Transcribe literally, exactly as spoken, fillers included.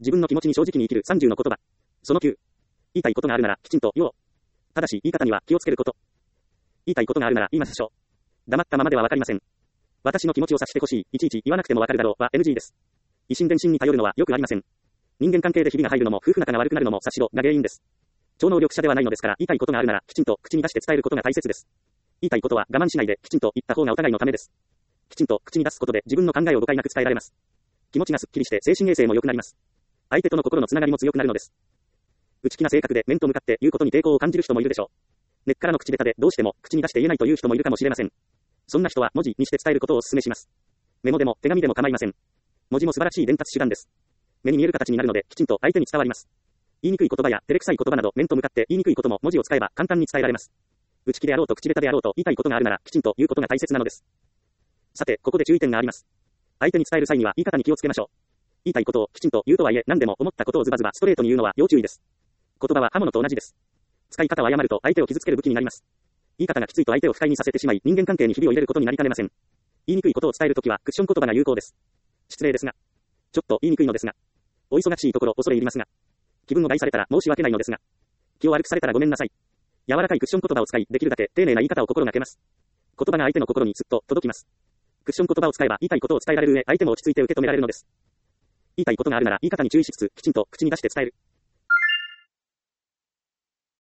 自分の気持ちに正直に生きるさんじゅうの言葉。そのきゅう。言いたいことがあるなら、きちんと言おう。ただし、言い方には気をつけること。言いたいことがあるなら言いましょう。黙ったままではわかりません。私の気持ちを察してほしい、いちいち言わなくてもわかるだろうは エヌジー です。以心伝心に頼るのはよくありません。人間関係でひびが入るのも夫婦仲が悪くなるのも察しろが原因です。超能力者ではないのですから、言いたいことがあるならきちんと口に出して伝えることが大切です。言いたいことは我慢しないできちんと言った方がお互いのためです。きちんと口に出すことで自分の考えを誤解なく伝えられます。気持ちがすっきりして精神衛生も良くなります。相手との心のつながりも強くなるのです。内気な性格で面と向かって言うことに抵抗を感じる人もいるでしょう。根っからの口下手でどうしても口に出して言えないという人もいるかもしれません。そんな人は文字にして伝えることをお勧めします。メモでも手紙でも構いません。文字も素晴らしい伝達手段です。目に見える形になるのできちんと相手に伝わります。言いにくい言葉や照れくさい言葉など面と向かって言いにくいことも文字を使えば簡単に伝えられます。内気であろうと口下手であろうと言いたいことがあるならきちんと言うことが大切なのです。さて、ここで注意点があります。相手に伝える際には言い方に気をつけましょう。言いたいことをきちんと言うとはいえ何でも思ったことをズバズバストレートに言うのは要注意です。言葉は刃物と同じです。使い方を誤ると相手を傷つける武器になります。言い方がきついと相手を不快にさせてしまい人間関係にひびを入れることになりかねません。言いにくいことを伝えるときはクッション言葉が有効です。失礼ですが、ちょっと言いにくいのですが、お忙しいところ恐れ入りますが、気分を害されたら申し訳ないのですが、気を悪くされたらごめんなさい。柔らかいクッション言葉を使い、できるだけ丁寧な言い方を心がけます。言葉が相手の心にすっと届きます。クッション言葉を使えば言いたいことを伝えられる上、相手も落ち着いて受け止められるのです。言いたいことがあるなら言い方に注意しつつ、きちんと口に出して伝える。